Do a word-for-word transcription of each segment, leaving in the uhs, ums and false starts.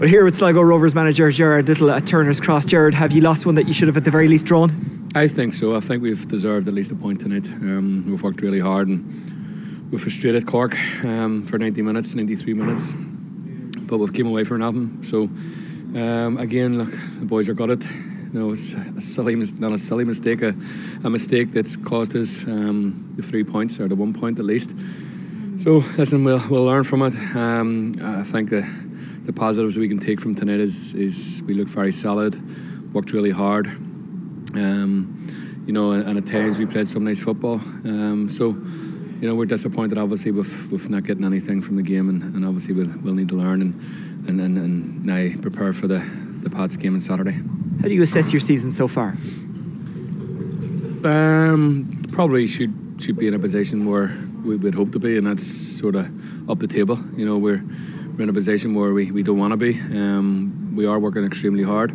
But here with Sligo Rovers manager Gerard Little at Turner's Cross. Gerard, have you lost one that you should have at the very least drawn? I think so. I think we've deserved at least a point tonight. Um, we've worked really hard and we've frustrated Cork um, for ninety minutes, ninety-three minutes, but we've came away for nothing. So um, again, look, the boys are gutted. You know, it's a silly, not a silly mistake, a, a mistake that's cost us um, the three points or the one point at least. So listen, we'll we'll learn from it. Um, I think the the positives we can take from tonight is is we look very solid, worked really hard. Um, you know, and, and at times we played some nice football. Um, so, you know, we're disappointed obviously with, with not getting anything from the game, and, and obviously we'll, we'll need to learn and and, and, and now prepare for the, the Pats game on Saturday. How do you assess your season so far? Um, probably should should be in a position where we would hope to be, and that's sort of up the table. You know, we're we're in a position where we, we don't want to be. Um, we are working extremely hard.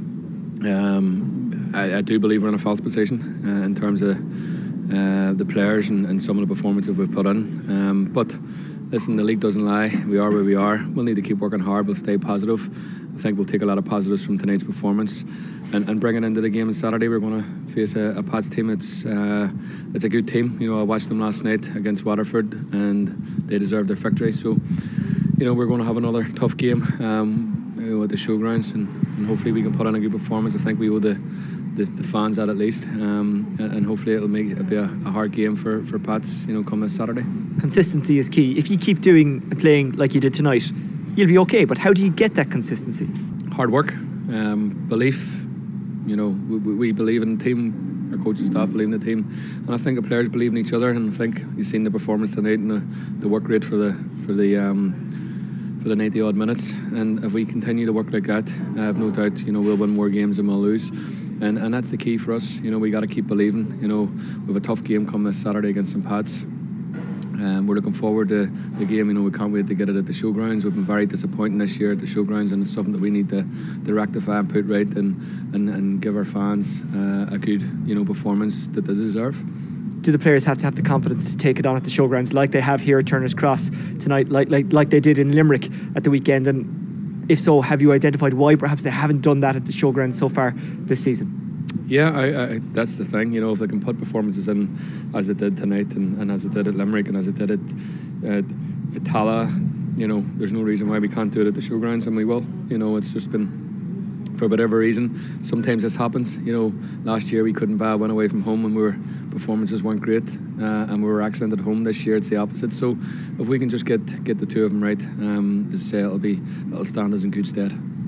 Um, I, I do believe we're in a false position uh, in terms of uh, the players and, and some of the performances we've put in. Um, but listen, the league doesn't lie. We are where we are. We'll need to keep working hard. We'll stay positive. I think we'll take a lot of positives from tonight's performance and, and bring it into the game on Saturday. We're going to face a, a Pats team. It's uh, it's a good team. You know, I watched them last night against Waterford and they deserved their victory. So, you know, we're going to have another tough game um, you know, at the showgrounds, and, and hopefully we can put on a good performance. I think we owe the The, the fans that at least, um, and, and hopefully it'll make it be a, a hard game for, for Pats, you know, come this Saturday. Consistency is key. If you keep doing and playing like you did tonight, you'll be okay. But how do you get that consistency? Hard work, um, belief. You know, we, we believe in the team. Our coaching staff believe in the team, and I think the players believe in each other. And I think you've seen the performance tonight and the, the work rate for the for the um, for the ninety odd minutes. And if we continue to work like that, I have no doubt, you know, we'll win more games than we'll lose. And and that's the key for us. You know, we got to keep believing. You know, we have a tough game coming this Saturday against Saint Pats. Um, we're looking forward to the game. You know, we can't wait to get it at the showgrounds. We've been very disappointing this year at the showgrounds, and it's something that we need to, to rectify and put right, and and, and give our fans uh, a good, you know, performance that they deserve. Do the players have to have the confidence to take it on at the showgrounds like they have here at Turner's Cross tonight, like like like they did in Limerick at the weekend? And if so, have you identified why perhaps they haven't done that at the showgrounds so far this season? Yeah, I, I, that's the thing. You know, if they can put performances in as it did tonight, and, and as it did at Limerick, and as it did at, at, at Tala, you know, there's no reason why we can't do it at the showgrounds, and we will. You know, it's just been, for whatever reason, sometimes this happens. You know, last year we couldn't buy a win away from home, and we were performances weren't great, uh, and we were excellent at home. This year it's the opposite. So if we can just get get the two of them right, um, as I say, it'll be it'll stand us in good stead.